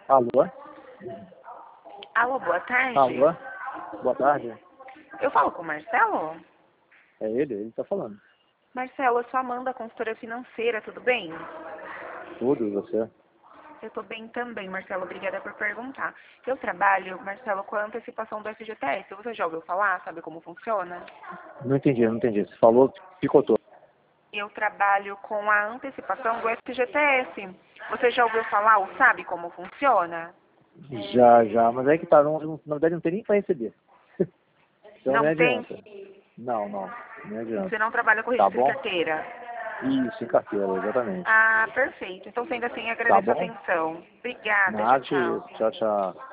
Alô? Alô, boa tarde. Alô? Boa tarde. Eu falo com o Marcelo? É ele tá falando. Marcelo, eu sou a Amanda, consultora financeira, tudo bem? Tudo, e você? Eu tô bem também, Marcelo, obrigada por perguntar. Eu trabalho, Marcelo, com a antecipação do FGTS. Você já ouviu falar? Sabe como funciona? Não entendi. Você falou, picotou. Eu trabalho com a antecipação do FGTS. Você já ouviu falar ou sabe como funciona? Já, mas é que tá, na verdade não tem nem para receber. Então nem Não tem? adianta. Não adianta. Você não trabalha com Tá registro em bom? carteira? Isso, em carteira, exatamente. Ah, perfeito. Então, sendo assim, Tá agradeço a bom? atenção. Obrigada, tchau, Nada, que tchau. isso. Tchau, tchau.